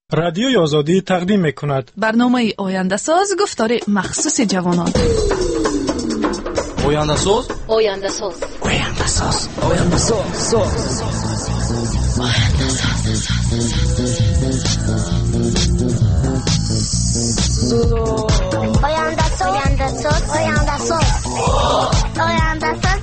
رادیوی آزادی تقدیم می‌کند برنامه آینده ساز گفتار مخصوص جوانان. آینده ساز آینده ساز آینده ساز آینده ساز آینده ساز آینده ساز آینده ساز آینده ساز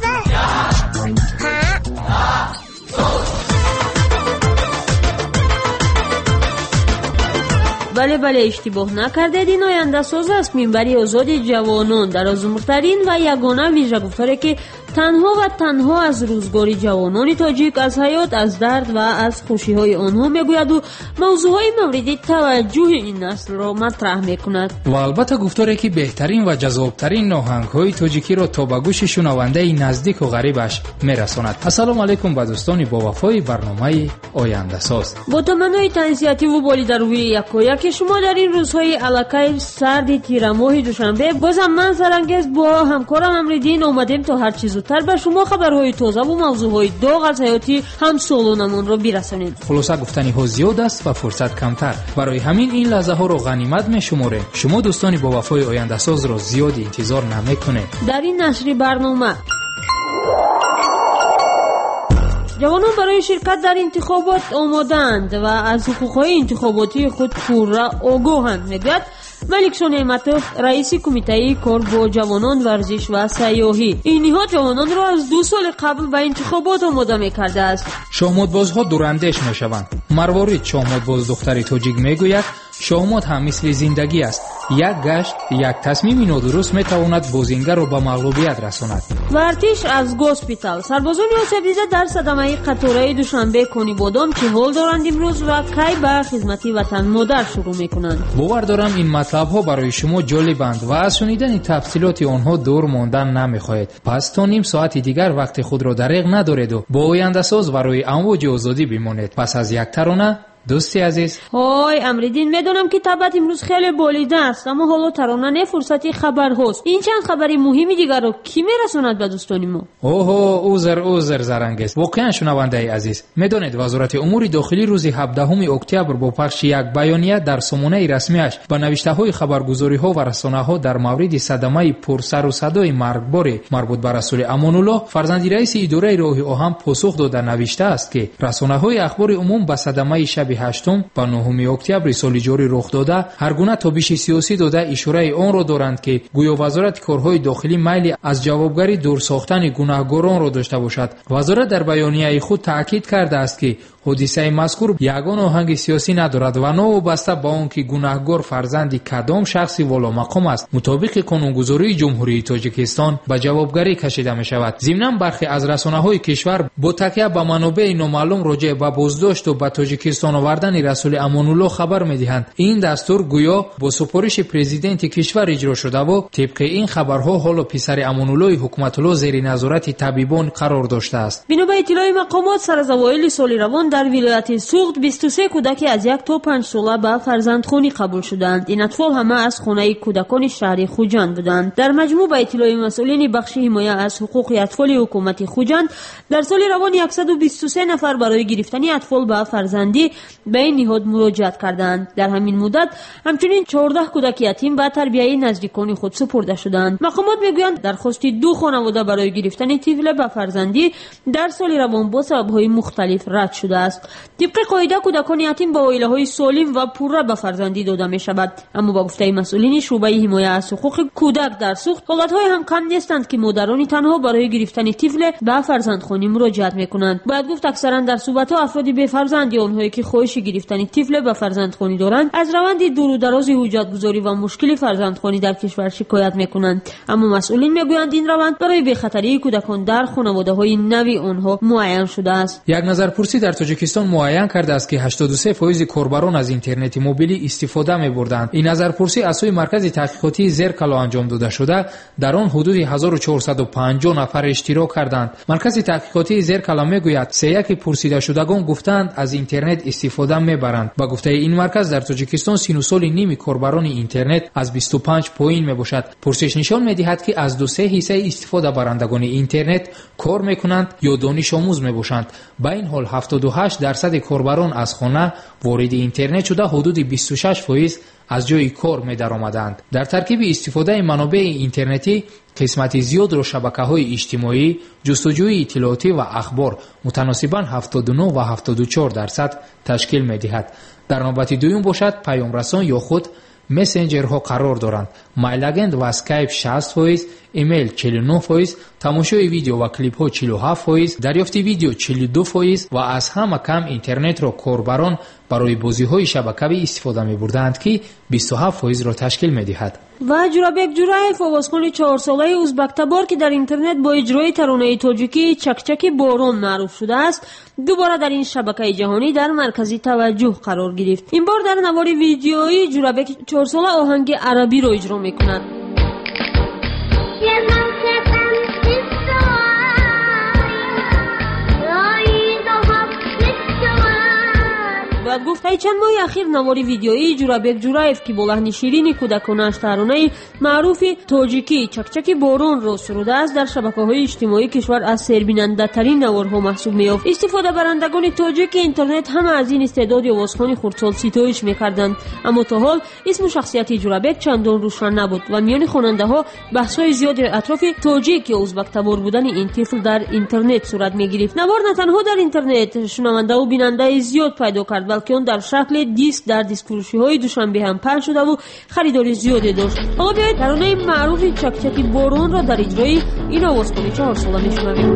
بله اشتباه نکردید. این آینده ساز است، منبری آزاد جوانان در آزمورترین و یگانه ویژه گفتاره که تنها از روزگار جوانان تاجیک، از حیات، از درد و از خوشی‌های آنها میگوید و موضوعهای مورد توجه این نسل را مطرح میکند. و البته گفتاره که بهترین و جذابترین ناهنگ‌های تاجیکی را تا به گوش شنونده نزدیک و غریبش میرساند. السلام علیکم به دوستان با وفای برنامه آینده ساز. با تمنای تنسیتی و بالی در روی یکایک شما در این روزهای الکای سرد تیر ماه دوشنبه، بازم من سرانگیز با همکارم امریدین اومدیم تا هر چیز زودتر به شما خبرهای تازه و موضوعهای داغ از حیاتی همسالانمون را برسانیم. خلاصه گفتنی ها زیاد است و فرصت کمتر، برای همین این لحظه ها را غنیمت میشماریم. شما دوستان با وفای آینده ساز را زیاد انتظار نمیکنید. در این نشر برنامه جوانان برای شرکت در انتخابات آمادند و از حقوقهای انتخاباتی خود پورا آگاهند، میگوید ملکشاه نعمتوف، رئیس کمیته کار با جوانان ورزش و سیاحی. اینها جوانان را از 2 سال قبل به انتخابات آماده می‌کرده است. شاهمادبازها دوراندیش میشوند. مروارید شاهمادباز دختری تاجیک میگوید شاهماد هم مثل زندگی است، یک گشت، یک تصمیم نادرست میتواند بازینگر را به مغلوبیت رساند. و ارتش از گوسپیتال، سربازان آسیب دیده در صدمه قطاره دوشنبه کنی بادام چه حال دارند امروز و کی به خدمت وطن مادر شروع میکنند؟ باور دارم این مطلب ها برای شما جالبند و از شنیدن تفصیلات آنها دور ماندن نمیخواهید. پس تا نیم ساعت دیگر وقت خود را دریغ ندارید و با آینده ساز برای امواج آزادی بمانید. پس از یک ترانه دوستی عزیز. های امریدین، میدونم که طبعت امروز خیلی بالیده است، اما حالا ترانه نه فرصتی خبر هست. این چند خبری مهمی دیگر رو کی میرساند به دوستان ما؟ اوزر زرنگست. واقعا شنونده عزیز، میدونید وزارت امور داخلی روز 17 اکتبر با پخش یک بیانیه در سامانه رسمیش به نوشته‌های خبرگزاری‌ها و رسانه‌ها در مورد صدمه پرسر و صدای مرگبار مربوط به رسول امان الله فرزند رئیس اداره راه آهن پاسخ داده نوشته است که رسانه‌های اخبار عموم به صدمه شب 8 و 9 اکتبر سال جاری رخ داده هر گونه تابش سیاسی داده اشاره آن را دارند که گویا وزارت کارهای داخلی میل از جوابگری دور ساختن گناهکاران را داشته باشد. وزارت در بیانیه خود تاکید کرده است که حادثه مذکور یگان آهنگ سیاسی ندارد و نوابسته به آنکه گناهکار فرزند کدام شخصی والا مقام است مطابق قانونگذاری جمهوری تاجیکستان به جوابگری کشیده می شود. ضمناً برخی از رسانه‌های کشور با تکیه به منابع نامعلوم راجع به بازداشت و به تاجیکستان آوردن رسول امان الله خبر می‌دهند. این دستور گویا با سفارش پرزیدنت کشور اجرا شده و طبق این خبرها حالا پسر امان الله حکومت الله زیر نظارت طبیبان قرار داشته است. بنا به اطلاع مقامات سر از اوایل سال روان در ولایت سوخت 23 کودک از 1 تا 5 ساله به فرزندخوانی قبول شدند. این اطفال همه از خانه کودکان شهر خوجند بودند. در مجموع به اطلاع مسئولین بخش حمایت از حقوق اطفال حکومت خوجند در سال روان 123 نفر برای گرفتن اطفال به فرزندی به این نهاد مراجعت کردند. در همین مدت همچنین 14 کودک یتیم به تربیت نزدیکان خود سپرده شدند. مقامات میگویند درخواست 2 خانواده برای گرفتن طفل به فرزندی در سال روان با سبب‌های مختلف رد شده است. طبق قاعده کودکان یتیم با عائله‌های سالم و پوره به فرزندی داده می‌شود، اما با گفته مسئولین شعبه حمایت از حقوق کودک در سوخت حالت‌های هم کم نیستند که مادران تنها برای گرفتن طفل به فرزندخوانی مراجعت می‌کنند. باید گفت اکثرا در صحبت‌ها افرادی به فرزند یا آنهایی که خواهش گرفتن طفل به فرزندخوانی دارند از روند دور و دراز حجت گذاری و مشکل فرزندخوانی در کشور شکایت می‌کنند، اما مسئولین می‌گویند این روند برای بخطری کودکان در خانواده‌های نوی آنها معین شده است. یک نظرپرسی در تاجیکستان معین کرده است که 83% کاربران از اینترنت موبیلی استفاده می‌بردند. این نظرپرسی از سوی مرکز تحقیقاتی زرکلا انجام داده شده، در آن حدود 1450 نفر اشتراک کردند. مرکز تحقیقاتی زرکلا میگوید 3 پرسیده شدگان گفتند از اینترنت استفاده می‌برند. با گفته این مرکز در تاجیکستان سین و سال نیم کاربران اینترنت از 25 پایین میباشد. پرسش نشان می‌دهد که از 2/3 استفاده برندگان اینترنت کار می‌کنند یا دانش آموز میباشند. با این حال 77 38% کاربران از خانه وارد اینترنت شده حدود 26% از جای کار می درآمدند. در ترکیب استفاده منابع اینترنتی قسمت زیاد را شبکه‌های اجتماعی، جستجوی اطلاعاتی و اخبار متناسباً 79 و 74% تشکیل می دهد. در نوبت دوم باشد پیام رسان یا خود مسنجرها قرار دارند. مایل اجنت و اسکایپ 60%، ایمیل 49%، تماشای ویدیو و کلیپ ها 47%، دریافت ویدیو 42% و از همه کم اینترنت را کاربران برای بازی های شبکه‌ای استفاده می بردند که 27% را تشکیل می دهد. و جورابک جورایف آوازخوان 4 ساله ازبک تبار که در اینترنت با اجرای ترانه تاجیکی چکچک باران معروف شده است، دوباره در این شبکه جهانی در مرکز توجه قرار گرفت. این بار در نوار ویدیویی جورابک 4 ساله آهنگ عربی را اجرا می کند. باید گفت ای چند ماه اخیر نواری ویدیویی جورابک جورایف که با لحن شیرین کودکانش ترانه معروف تاجیکی چکچک باران را سروده است در شبکه‌های اجتماعی کشور از سربیننده ترین نوارها محسوب می‌یافت. استفاده برندگان تاجیک اینترنت هم از این استعداد آوازخوان خردسال ستایش می‌کردند، اما تا حال اسم و شخصیت جورابک چندان روشن نبود و میان خواننده‌ها بحث‌های زیادی اطراف تاجیک یا ازبک تبار بودن این طفل در اینترنت صورت می‌گرفت. نوار نه تنها در اینترنت شنونده و بیننده زیاد پیدا کرد، بلکه اون در شکل دیسک در دیسک‌فروشی‌های دوشنبه هم پخش شده و خریداری زیادی داشت. حالا بیایید ترانه معروف چکچکی باران را در اجرای این آوازخوان 4 ساله میشنویم.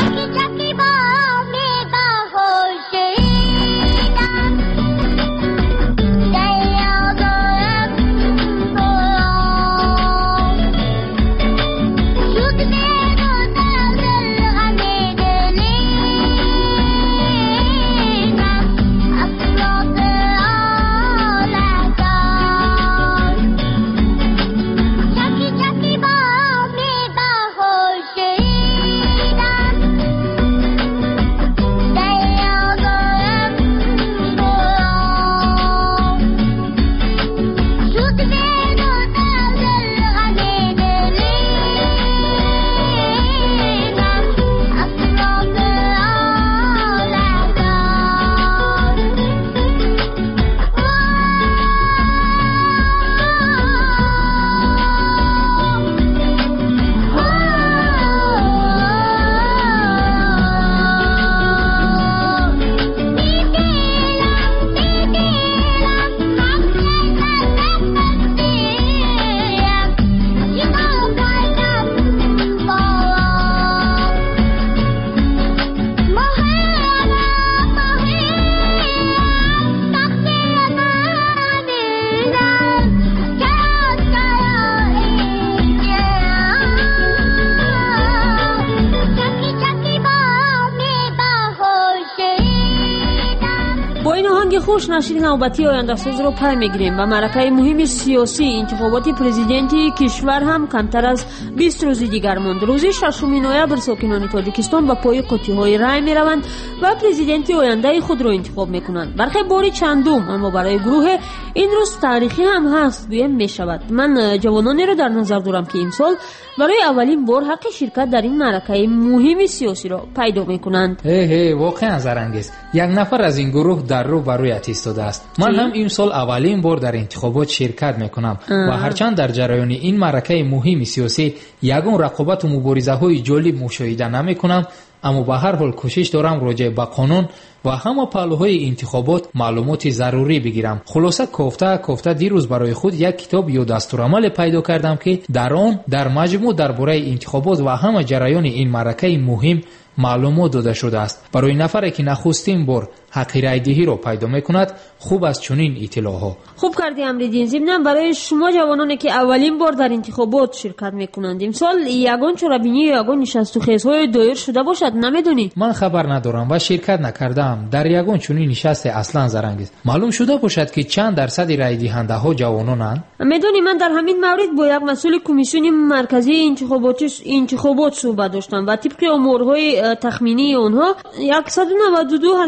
خوش نشید نوبتی آینده ساز رو پی میگیریم و معرکه مهم سیاسی انتخابات پرزیدنتی کشور هم کمتر از 20 روز دیگر مانده. روز 6 نوامبر ساکنان تاجیکستان با پای قطعه‌های رای میروند و پرزیدنت آینده خود را انتخاب میکنند. برخی باری چندم، اما برای گروه این روز تاریخی هم هست دویم میشود. من جوانانی رو در نظر دارم که این سال برای اولین بار حق شرکت در این معرکه مهم سیاسی را پیدا میکنند. واقعا زرنگیست. یک نفر از این گروه در رو برایت ایستاده است. من هم این سال اولین بار در انتخابات شرکت میکنم و هرچند در جریان این معرکه مهم سیاسی یگان رقابت و مبارزه های جالب مشاهده نمیکنم، اما به هر حال کوشش دارم راجع به قانون و همه پهلوهای انتخابات معلومات ضروری بگیرم. خلاصه کوفته دیروز برای خود یک کتاب یا دستورالعمل پیدا کردم که در آن در مجموع درباره انتخابات و همه جریان این معرکه مهم معلومات داده شده است. برای نفری که نخستین بار حق رای دهی را پیدا میکند خوب است چنین اطلاعها. خوب کردی امریدین. ضمن برای شما جوانانی که اولین بار در انتخابات شرکت میکنند امسال یگان چرابینی یا یگان نشست و خیزهای دایر شده باشد، نمیدونی؟ من خبر ندارم و شرکت نکردم در یگان چنین نشست اصلا زرنگیست. معلوم شده باشد که چند درصد رای دهنده ها جوانانند؟ میدونی من در همین مورد با یک مسئول کمیسیون مرکزی انتخابات صحبت داشتم و طبق امورهای تخمینی آنها 192,050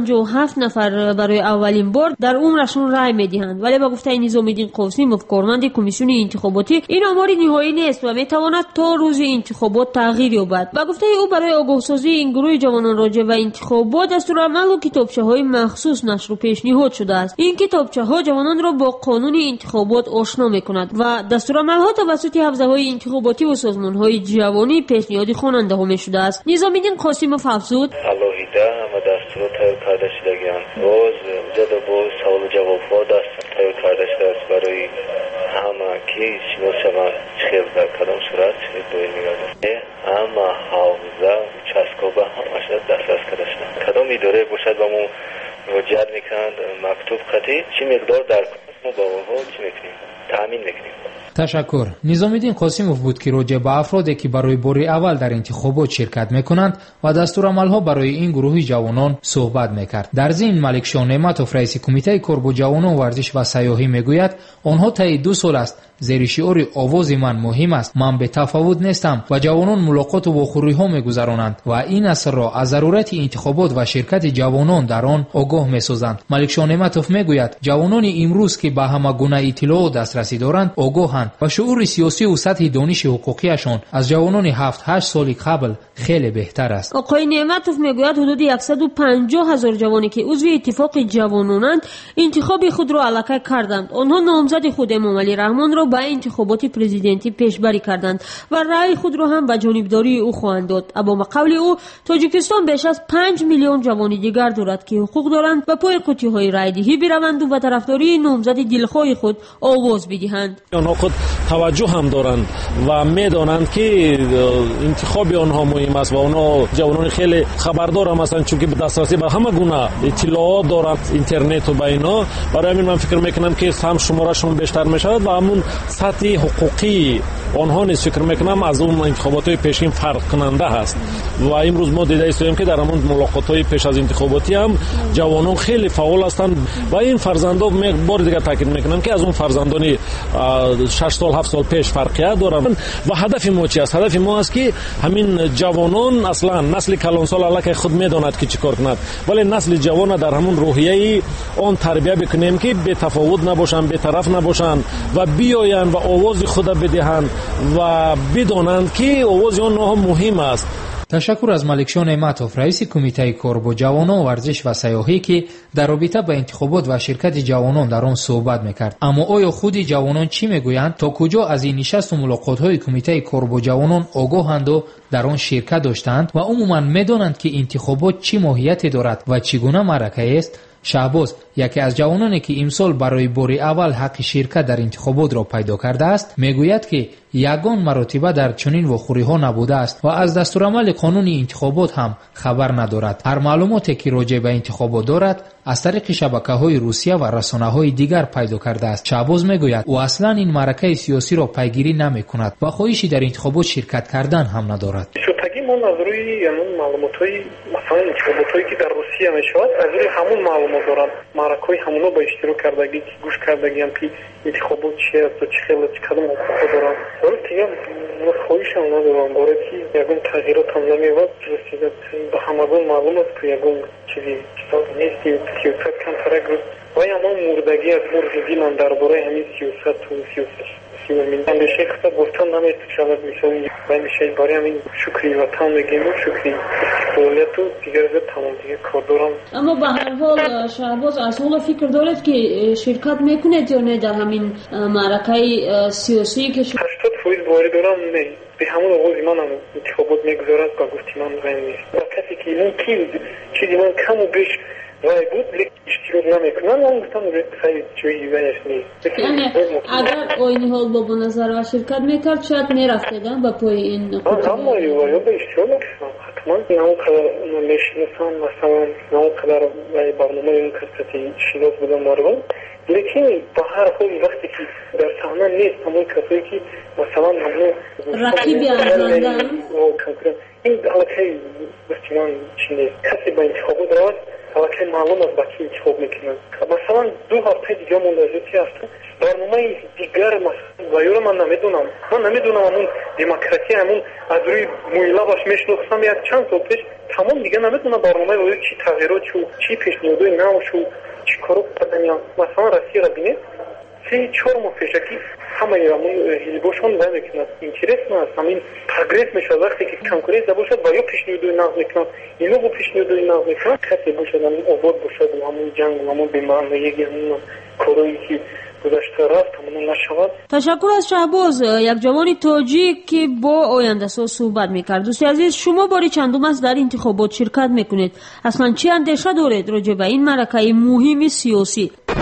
57 نفر برای اولین بار در عمرشون رای میدهند، ولی با گفته نظام‌الدین قاسمov کارمند کمیسیون انتخاباتی این آمار نهایی نیست و میتواند تا روز انتخابات تغییر یابد. با گفته او برای آگاهسازی این گروه جوانان راجع به انتخابات دستورالعمل و کتابچه‌های مخصوص نشر و پیشنهاد شده است. این کتابچه‌ها جوانان را با قانون انتخابات آشنا می‌کند و دستورالعمل‌ها توسط حوزه‌های انتخاباتی و سازمان‌های جوانی پیشنهاد خواننده‌ها می‌شده است. نظام‌الدین قاسمov افزود: алоҳида ҳама дастурот тайёр карда шудагианд. боз ҷадо боз саволу ҷавобҳо даст тайёр карда шудааст барои ҳама ки шинос шаванд чихел дар кадом сурат чихел бояд мегардад. ҳама ҳавза участкоба ҳамаша дастрас карда шуданд. кадом идора бошад ба мо муроҷиат мекунанд мактуб хати чӣ миқдор дар мо ба онҳо чӣ мекунем таъмин мекунем. تشکر. نظام‌الدین قاسمov بود که راجع به افرادی که برای بار اول در انتخابات شرکت میکنند و دستورالعمل‌ها برای این گروه جوانان صحبت میکرد. در ضمن ملک شاه نعمتوف رئیس کمیته کار با جوانان ورزش و سیاحی میگوید آنها طی 2 سال است زیر شعار آواز من مهم است، من به تفاوت نیستم و جوانان ملاقات و واخوری‌ها میگذرانند و این اثر را از ضرورت انتخابات و شرکت جوانان در آن آگاه میسازند. ملک شاه نعمتوف میگوید جوانان امروز که به همه گونه اطلاعات دسترسی دارند آگاهند و شعور سیاسی و سطح دانش حقوقیشان از جوانان 7-8 سال قبل خیلی بهتر است. آقای نعمتوف میگوید حدود 150,000 جوانی که عضو اتفاق جوانانند انتخاب خود را علکه کردند. آنها نامزد خود امام علی رحمان را به انتخابات پرزیدنتی پیشبری کردند و رأی خود را هم به جانبداری او خواهند داد. اما به قول او تاجیکستان بیش از 5 میلیون جوان دیگر دارد که حقوق دارند و پای قوطی‌های رایدهی بروند و به طرفداری نامزد دلخواه خود آواز بدهند. آنها خود توجه هم دارند و میدانند که انتخاب آنها مهم است و آنها جوانان خیلی خبردار هم هستند چون که دسترسی به همه گونه اطلاعات دارند اینترنت و با اینا. برای همین من فکر میکنم که هم شمارهشون بیشتر میشود و همون سطح حقوقی آنها نیز فکر میکنم از اون انتخابات پیشین فرق کننده هست و امروز ما دیده ایستیم که در همون ملاقات های پیش از انتخاباتی هم جوانان خیلی فعال هستند و این فرزندان بار دیگر تاکید میکنم که از اون فرزندان 6 سال 7 سال پیش فرقیت دارند و هدف ما چی است؟ هدف ما است که همین جوانان اصلا نسل کلانسال علاقه خود میداند که چیکار کند ولی نسل جوان در همون روحیه آن تربیت بکنیم که به تفاوت نباشند به طرف نباشند و بیایند و آواز خود بدهند و بدانند که آواز آنها مهم است. تشکر از ملک شاه نعمتوف رئیس کمیته کار با جوانان ورزش و سیاحی که در رابطه با انتخابات و شرکت جوانان در آن صحبت میکرد. اما آیا خود جوانان چی میگویند؟ تا کجا از این نشست و ملاقات های کمیته کار با جوانان آگاهند و در آن شرکت داشتند و عموما میدانند که انتخابات چی ماهیتی دارد و چگونه معرکه است؟ شهباز یکی از جوانانی که امسال برای بار اول حق شرکت در انتخابات را پیدا کرده است میگوید که یگان مراتبه در چنین واخوری‌ها نبوده است و از دستورالعمل قانون انتخابات هم خبر ندارد. هر معلوماتی که راجع به انتخابات دارد از طریق شبکه‌های روسیه و رسانه‌های دیگر پیدا کرده است. شهباز میگوید او اصلا این معرکه سیاسی را پیگیری نمی‌کند و خواهشی در انتخابات شرکت کردن هم ندارد. من از روی همون معلومات‌های مثلا انتخابات‌هایی که در روسیه میشود از روی همون معلومات دارم معرکه‌های همونا با اشتراک کردگی گوش کردگی هم که انتخابات چی است و چه خیلی چه کدام حقوق دارم ولی دیگه خواهش هم ندارم برای که یگون تغییرات هم نمی‌یابد رسیدت به همگون معلوم است که یگون چیزی نیستی سیاست کمترک روز و همون مردگی از مرزدی من درباره همین سیاست و سیاست من به شیخ خطا گفتن نمیست شود میشونی من به شیخ باری همین شکری وطن بگیم و شکری استقلالیت و دیگر زد تمام دیگه کار دارم. اما به هر حال شهباز اصلا فکر دارد که شرکت میکنه یا نه در همین معرکه سیاسی که 80% باری دارم نه به همون آغازی من هم انتخابات میگذارد با گفتی من غیر نیست و کسی که ممکن چیزی من کم و بیش رای بود لیک اشتراک نمیکنن من گفتم خیلی جایی ویش نیست یعنی اگر این حال با نظر و شرکت میکرد شاید میرفتیدن با پای این خود اما یا به اشتراک میکنم حتما نمون قدر نمیشنسن مثلا نمون قدر برنامه اون کساتی شناس بودن مردم لیکن با هر حال وقتی که در صحنه نیست همون کسایی که مثلا همون رقیبی ارزاندن این علاقه بسیمان چی نیست کسی با انتخابات رواد علاقه معلوم است با کی انتخاب میکنن مثلا 2 هفته دیگه منتظری هستم برنامه دیگر مثلا وایرو من نمیدونم همون دموکراسی همون از روی مویلا باش میشناختم یک چند سال پیش тамом дига наметона барномаи оё чӣ тағйирот шу чӣ пешниҳодҳои нав шу чӣ коро кардани масалан россияро бинед 3-4 моҳ пешакӣ ҳамаи ҳамон ҳизбошон ва мекунад интерес наст ҳамин прогресс мешавад вақте ки конкуренсия бошад ва ё пешниҳодҳои нав мекунад ино бо пешниҳодҳои нав мекунад касе бошад ҳамин обод бошад ҳамон ҷангу ҳамон бемаънояги ҳамон корое ки гузашта рафт ҳамон нашавад. ташаккур аз шаҳбоз, як ҷавони тоҷик ки бо Ояндасоз суҳбат мекард. дӯсти азиз, шумо бори чандум аст дар интихобот ширкат мекунед? аслан чӣ андеша доред роҷа ба ин маъракаи муҳими сиёсӣ?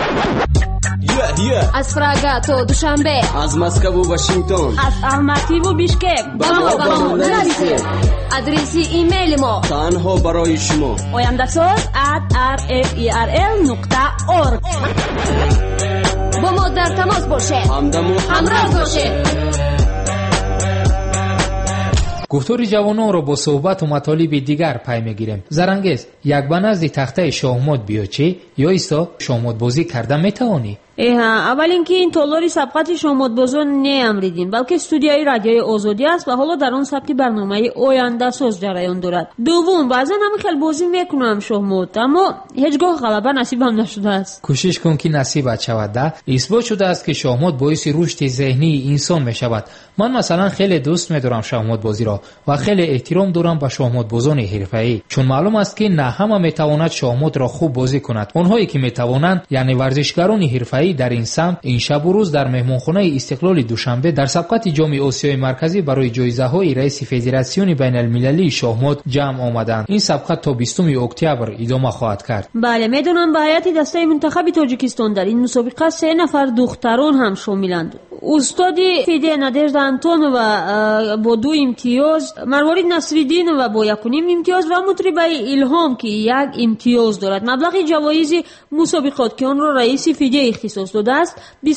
аз Прага то Душанбе, аз Москву Вашингтон, аз Алмативу Бишкек ба мо нарасед. адреси имейли мо танҳо барои шумо oyandasoz@rferl.org. бо мо дар тамос бошед, ҳамроҳ бошед. гуфтори ҷавононро бо суҳбату матолиби дигар пай мегирем. зарангез, як ба назди тахтаи шоҳмод биё чӣ ё исто шоҳмодбозӣ карда метавонӣ? аввал ин ки ин толори сабқати шоҳмодбозон не амридин, балки студияи радиои озодӣ аст ва ҳоло дар он сабти барномаи Ояндасоз ҷараён дорад. дуввум, баъзан ҳам хел бозӣ мекунам шоҳмод, аммо ҳеҷ гоҳ ғалаба насибам нашудааст. кӯшиш кун ки насибат шавад. да исбот шудааст ки шоҳмод боиси рушди зеҳнии инсон мешавад. ман масалан хеле дӯст медорам шоҳмодбозиро ва хеле эҳтиром дорам ба шоҳмодбозони ҳирфаӣ, чун маълум аст ки на ҳама метавонад шоҳмодро хуб бозӣ кунад. онҳое ки метавонанд, яъне варзишгарони ҳирфаӣ дар ин самт, ин шабу рӯз дар меҳмонхонаи Истиқлоли Душанбе дар сабқати ҷоми Осиёи марказӣ барои ҷоизаҳои раиси Федератсиони байналмилалии шоҳмод ҷамъ омаданд. ин сабқа то 20 октябр идома хоҳад кард. бале, медонам ба ҳайати дастаи мунтахаби Тоҷикистон дар ин мусобиқа 3 нафар духтарон ҳам шомиланд. устоди Фиде Надежда Антонова бо 2 имтиёз, Марворид Насриддинова бо 1 имтиёз ва мутрибаи Илҳом ки 1 имтиёз дорад. маблағи ҷавоизи мусобиқот ки онро раиси Фиде ихтисос додааст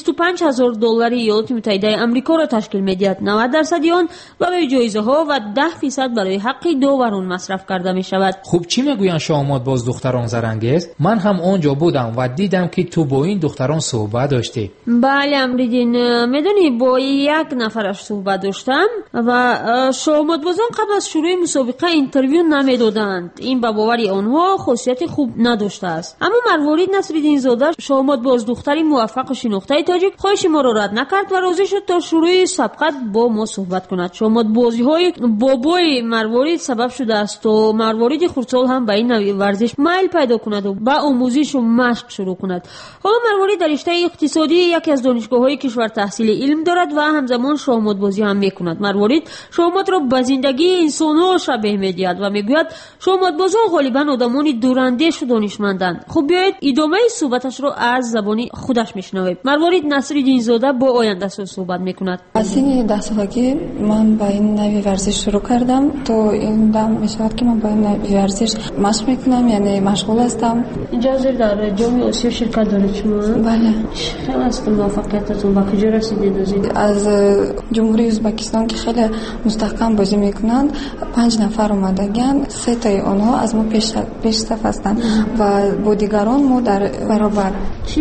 $25,000 Иёлоти Муттаҳидаи Амрикоро ташкил медиҳад. 90% он барои ҷоизаҳо ва 10% барои ҳаққи доварон масраф карда мешавад. хуб чӣ мегӯянд шоҳмодбоз духтарон зарангез? ман ҳам он ҷо будам ва дидам ки ту бо ин духтарон суҳбат доштӣ. бале Амриддин, медонӣ бо 1 нафараш суҳбат доштам ва шоҳмодбозон қабл аз шурӯи мусобиқа интервю намедоданд. ин ба бовари онҳо хусусияти хуб надоштааст. аммо Марворид Насриддинзода шоҳмодбоз духтари муваффақу шинохтаи тоҷик хоҳиши моро рад накард ва розӣ шуд то шурӯи сабқат бо мо суҳбат кунад. шоҳмодбозиҳои бобои Марворид сабаб шудааст то Марвориди хурдсол ҳам ба ин нави варзиш майл пайдо кунад ва ба омӯзишу машқ шурӯъ кунад. ҳоло Марворид дар риштаи иқтисодӣ яке аз донишгоҳҳои кишвар таҳсили илм дорад ва ҳамзамон шоҳмодбозӣ ҳам мекунад. Марворид шоҳмодро ба зиндагии инсонҳо шабеҳ медиҳад ва мегӯяд шоҳмодбозон ғолибан одамони дурандешу донишманданд. хуб биёед идомаи суҳбаташро аз забони худаш мешунавем. Марворид Насриддинзода бо Ояндасоз суҳбат мекунад. аз синни 10 солагӣ ман ба ин нави варзиш шурӯъ кардам. то ин дам мешавад ки ман ба ин нави варзиш машқ мекунам, яъне машғул ҳастам. инҷа ҳозир дар ҷоми Осиё ширкат доред шумо? бале. хеле аст муваффақиятатон, ба куҷо расидед? аз ҷумҳурии Ӯзбекистон ки хеле мустаҳкам бозӣ мекунанд 5 нафар омадаган. 3 таи онҳо аз мо пешсаф ҳастанд ва бо дигарон мо дар баробар.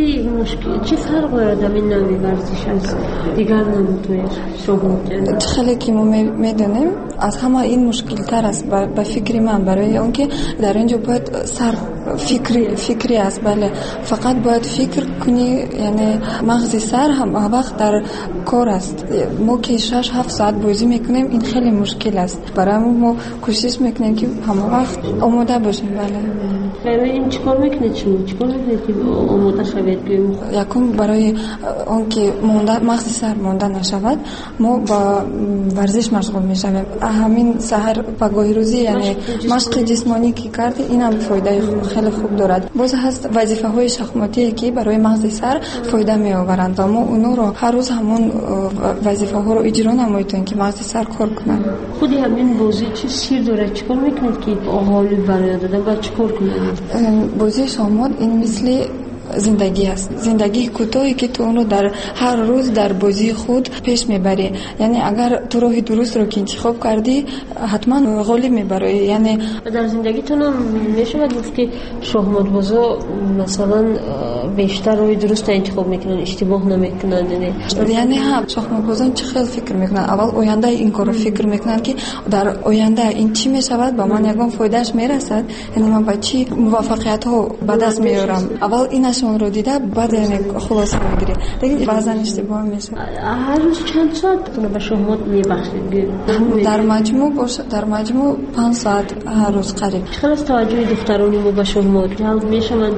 чӣ фарқ дорад дар ин нави варзиш аз дигар намудҳои шоҳмод? хеле ки мо медонем аз ҳама ин мушкилтар аст ба фикри ман, барои он ки дар ин ҷо бояд сар фикри аст. бале, фақат бояд фикр кунӣ, яъне мағзи сар ҳама вақт дар кор аст. мо ки 6-7 соат бозӣ мекунем, ин хеле мушкил аст. барои мо кӯшиш мекунем ки ҳама вақт омода бошем. бале. ин чӣ кор мекунед шумо? Чӣ кор мекунед ки омода шавед? якум барои он ки мағзи сар монда нашавад, мо ба варзиш машғул мешавем. ҳамин саҳар ба гоҳи рӯзӣ, яъне машқи ҷисмонӣ ки карди, инам фоидаи хеле хуб дорад. боз ҳаст вазифаҳои шахмотие ки барои мағзи сар фоида меоваранд ва мо онро ҳар рӯз ҳамон вазифаҳоро иҷро намоед, то ин ки мағзи сар кор кунад. худи ҳамин бозӣ чӣ сир дорад? чӣ кор мекунед ки ҳоли барояд дада ва чӣ кор кунед? бозии шоҳмод ин мисли зиндагӣ аст. зиндагии кӯтоҳе ки ту онро дар ҳар рӯз дар бозии худ пеш мебарӣ. яъне агар ту роҳи дурустро ки интихоб кардӣ, ҳатман ғолиб мебарӣ. яъне дар зиндагитон мешавад гуфт ки шоҳмодбозо масалан بیشتر روی درست انتخاب میکنن، اشتباه نمیکنن. یعنی ها شاهموزان چه خیلی فکر میکنن، اول آینده این کارو فکر میکنن که در آینده این چی میشود، با من یگان فایدهش میرسد، یعنی من با چی موفقیت ها به دست میارم. اول اینشون رو دیده بعد یعنی خلاصه میگیره. دیگه بعضا اشتباه میشه. هر روز چند ساعت به شهمات میبخشید؟ در مجموع 5 ساعت هر روز قریب. خیلی از توجه دخترانی ما به شهمات جلب میشوند؟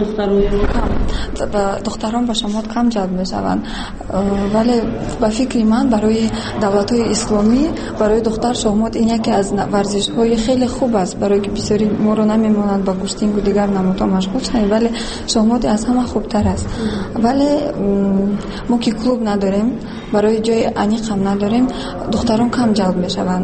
دختران به شهمات کم جلب میشوند، ولی به فکر من برای دولت‌های اسلامی برای دختر شهمات این یکی از ورزش‌های خیلی خوب است، برای که بسیاری ما رو نمیمونند با گوشتینگ و دیگر نمودها مشغول شویم، ولی شهمات از همه خوبتر است. ولی ما که کلوب نداریم، برای جای انیق هم نداریم، دختران کم جلب میشوند.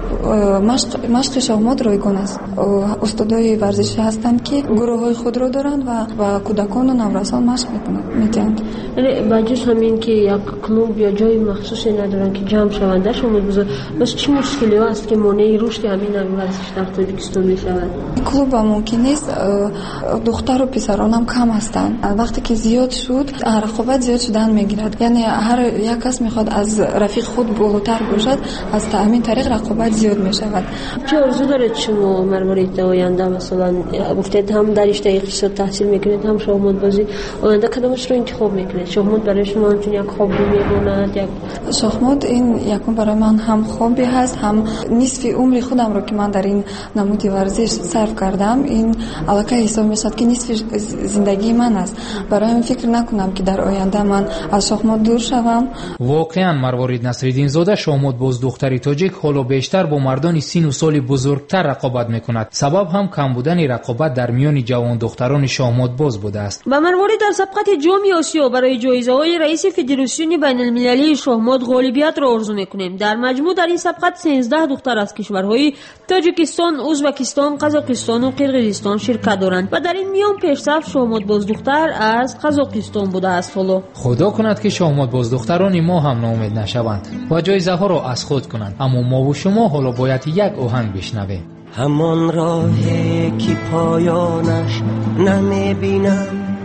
مشق شهمات رایگان است. استادای ورزشی هستند که گروه‌های خود رو دارند و کودکان و نورسان مشق می‌کنند. یعنی بجز همین که یک کلوب یا جای مخصوصی ندارن که جمع شوند در شهمات بزرگ، بس چه مشکلی هست که مانع رشد همین ورزش در تاجیکستان میشود؟ کلوب ممکن نیست، دختر و پسران هم کم هستند. وقتی که زیاد شد رقابت زیاد شدن میگیرد، یعنی هر یک کس میخواد از رفیق خود بالاتر باشد، از همین طریق رقابت زیاد میشود. چه آرزو دارید شما مربوط آینده؟ مثلا گفتید هم در رشته اقتصاد تحصیل میکنید، هم شهمات بازی، آینده کدامش رو انتخاب میکنید؟ شهمات برای شما همچون یک خوابی میموند؟ شهمات این یکم برای من هم خوابی هست، هم نصف عمر خودم رو که من در این نمود ورزش صرف کردم، این علاقه حساب میشد که نصف زندگی من است. برای من فکر نکنم که در آینده من از شهمات دور شوم. واقعا مروارید نصرالدین زاده شهمات باز دختری تاجیک حالا بیشتر با مردان سن و سال بزرگتر رقابت میکند. سبب هم کم بودن رقابت در میان جوان دختران شهمات باز بوده است. با مروارید در سبقت جام آسیا برای جایزه های رئیس فدراسیون بین المللی شهمات غالبیت را آرزو میکنیم. در مجموع در این سبقت 13 دختر از کشورهای تاجیکستان، ازبکستان، قزاقستان و قرقیزستان شرکت دارند و در این میان پیشرفت شهمات باز دختر از قزاقستان بوده است. حالا خدا کند که شهمات باز دختران ما هم ناامید نشوند و جایزه ها را از خود کنند. اما ما و شما حالا باید یک آهنگ بشنویم. همان راهی که پایانش نمیبینم،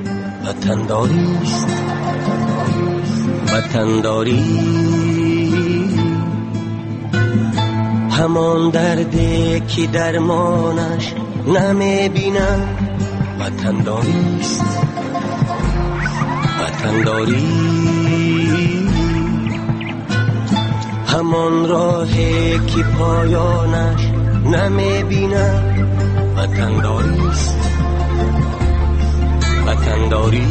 وطنداریست، وطنداری. همان دردی که درمانش نمیبینم، وطنداریست، وطنداری. همان راهی که پایانش نمیبینم، وطنداریست، وطنداری.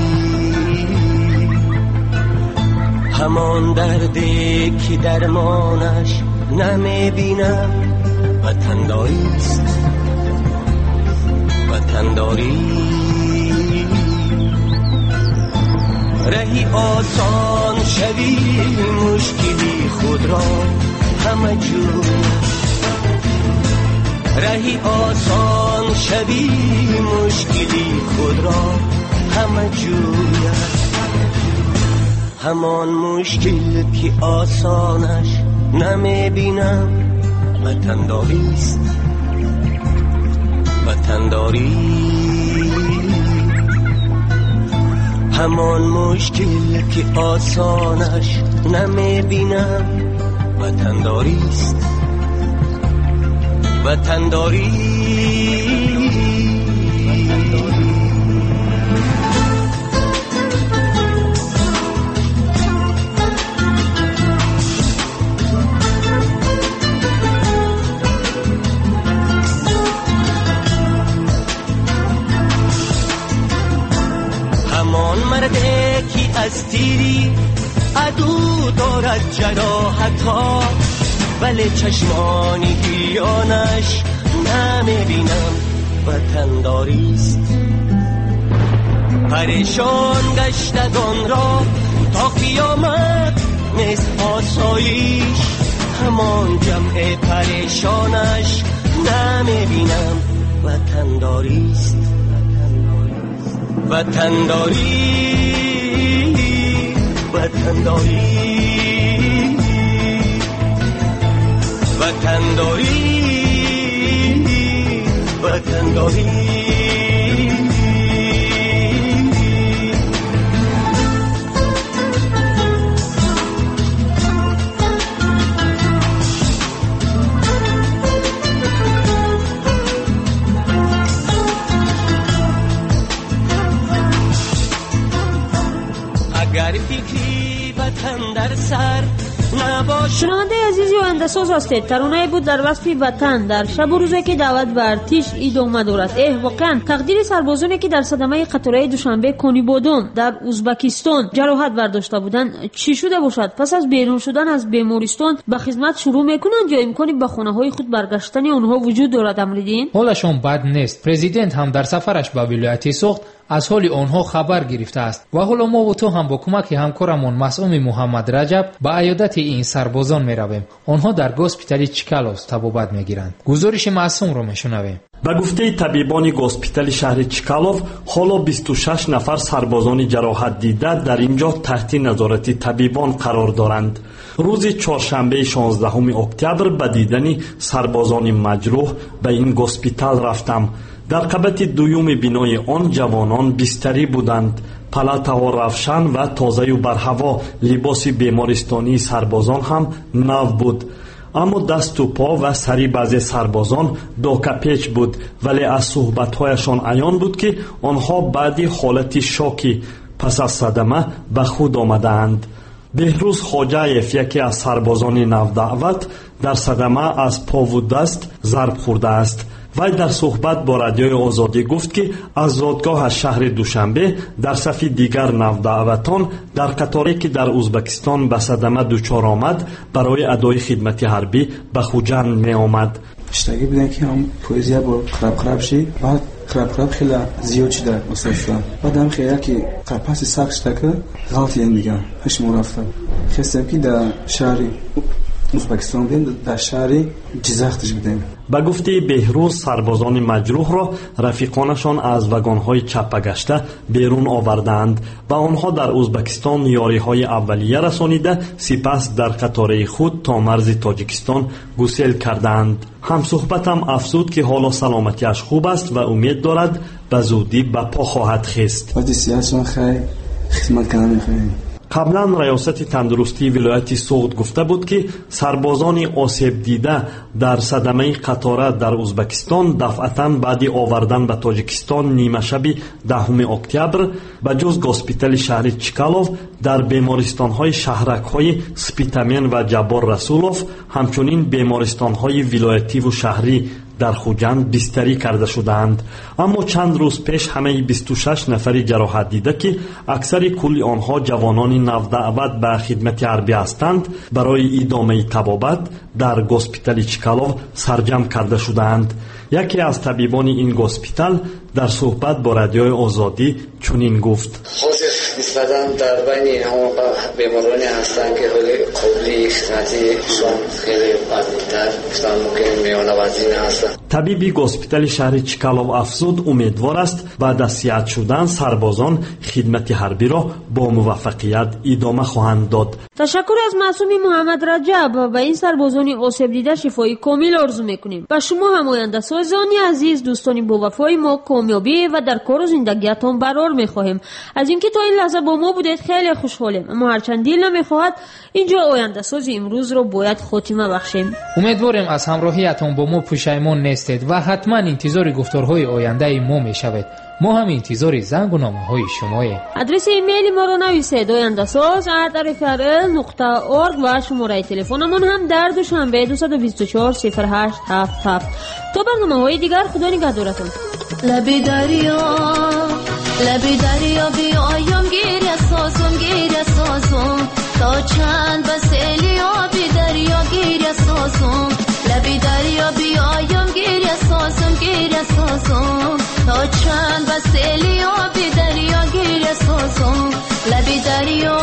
همان دردی که درمانش نمیبینم، وطنداریست، وطنداری. رهی آسان شوی مشکلی خود را همه جور، رهی آسان شوی مشکلی خود را همه جور. همان مشکل که آسانش نمیبینم، وطنداریست، وطنداری. همان مشکل که آسانش نمیبینم، وطنداریست، وطنداری. همان مرده که از تیری عدو دارد جراحت‌ها، ولی چشمانی گیانش نمیبینم، وطنداریست. پریشان گشتگان را تا قیامت نیست آسایش، همان جمع پریشانش نمیبینم، وطنداریست، وطنداری، وطنداری، وطنداری، وطنداری. گر فکری وطن در سر نباشه. شنونده عزیزی و اندساز هستید. ترانه بود در وصف وطن در شب و روزی که دعوت به ارتش ادامه دارد. واقعا تقدیر سربازانی که در صدمه قطاره دوشنبه کونیبودون در ازبکستان جراحت برداشته بودند چی شده باشد؟ پس از بیرون شدن از بیمارستان به خدمت شروع میکنند یا امکانی به خانه های خود برگشتن آنها وجود دارد؟ امریدین حالشان بد نیست. پرزیدنت هم در سفرش به ولایت سوخت از حال آنها خبر گرفته است و حالا ما و تو هم با کمک همکارمون مسئوم محمد رجب به عیادت این سربازان می رویم. آنها در گوسپیتال چیکالوف طبابت می گیرند. گزارش معصوم رو می شنویم. به گفته طبیبان گوسپیتال شهر چیکالوف حالا 26 نفر سربازان جراحت دیده در اینجا تحت نظارت طبیبان قرار دارند. روز چهارشنبه 16 اکتبر به دیدن سربازان مجروح به این گوسپیتال رفتم. در قبط دوم بینای آن جوانان بستری بودند. پلاته‌ها روشن و تازه و برهوا. لباس بیمارستانی سربازان هم نو بود. اما دست و پا و سری بعضی سربازان داکپیچ بود، ولی از صحبت‌هایشان عیان بود که آنها بعد حالت شوکی پس از صدمه به خود آمدند. بهروز خواجه‌یف یکی از سربازان نودعوت در صدمه از پا و دست ضرب خورده است. وی در صحبت با رادیوی آزادی گفت که از زادگاه از شهر دوشنبه در صف دیگر نودعوتان در قطاری که در ازبکستان به صدمه دچار آمد برای ادای خدمت حربی به خوجند می آمد. اشتگی بودن که هم پویزیا با قرب شی بعد قرب خیلی زیاد شده مستشفیان بعد هم خیلی که قرپاسی ساق شده که غلط یعنی دیگه هش مرافت خستم که در شهری ازبکستان بودیم در شهری جزختش بودیم. به گفته بهروز سربازان مجروح را رفیقانشان از وگان‌های چپه گشته بیرون آوردند و آنها در ازبکستان یاری‌های اولیه رسانیده سپس در قطاره خود تا مرز تاجیکستان گسیل کردند. همصحبتم افزود که حالا سلامتیش خوب است و امید دارد به زودی به پا خواهد خیست. وقتی سیاستشان خیلی خدمت کنم می‌خواهیم. قبلا ریاست تندرستی ولایت سوغد گفته بود که سربازان آسیب دیده در صدمه قطاره در ازبکستان دفعتاً بعد آوردن به تاجیکستان نیمه شب 10 اکتبر به جز گوسپیتال شهر چیکالوف در بیمارستان‌های شهرک‌های سپیتامین و جبار رسولوف همچنین بیمارستان‌های ولایتی و شهری در خوجند بستری کرده شدند. اما چند روز پیش همه 26 نفری جراحت دیده که اکثر کل آنها جوانان نودعوت به خدمت حربی هستند برای ادامه طبابت در گوسپیتال چیکالوف سرجم کرده شدند. یکی از طبیبان این گوسپیتال در صحبت با رادیوی آزادی چنین گفت: نسبتاً در بین همون بیمارانی هستند که حالی قبلی خدمتیشان خیلی بدتر بسیار ممکن میانوازین هستند. طبیبی گوسپیتال شهر چیکالوف افزود امیدوار است بعد از صحت شدن سربازان خدمت حربی را با موفقیت ادامه خواهند داد. تشکر از معصوم محمد رجب. و این سربازان آسیب دیده شفای کامل آرزو میکنیم. و شما هماینده سازانی عزیز دوستانی با وفای ما کامیابی و در کار و زندگیتان برار میخواهیم. از اینکه تا این لحظه با ما بودید خیلی خوشحالیم. اما هرچند دل نمیخواهد اینجا آینده ساز امروز را باید خاتمه بخشیم. امیدواریم از همراهیتان با ما پشیمان نیستید و حتما انتظار گفتارهای آینده ما میشوید. ما هم انتظار زنگ و نامه‌های شماییم. آدرس ایمیل ما رو نویسید: oyandasaz@rfrl.org و شماره تلفنمون هم در دوشنبه 224 0877. تا برنامه‌های دیگر خدا نگهدارتون. لبی دریا بیایم گیر اساسم تا چند بسیلی آبی دریا گیر اساسم. لبی دریا بیایم گیر اساسم تا چند بسیلی آبی دریا گیر اساسم. لبی دریا